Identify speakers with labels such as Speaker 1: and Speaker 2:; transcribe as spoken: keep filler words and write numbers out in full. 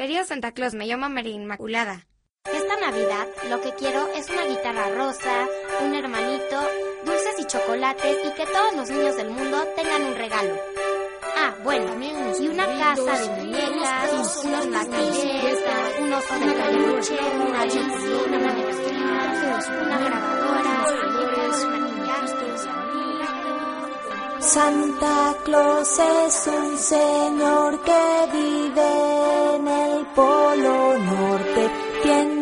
Speaker 1: Querido Santa Claus, me llamo María Inmaculada.
Speaker 2: Esta Navidad lo que quiero es una guitarra rosa, un hermanito, dulces y chocolates y que todos los niños del mundo tengan un regalo. Ah, bueno, y una casa de muñecas, unos maquilletas, un oso de peluche, una chocolatina, una mezclilla, una grabadora, maquillajes.
Speaker 3: Santa Claus es un señor que vive en el Polo Norte. Tiene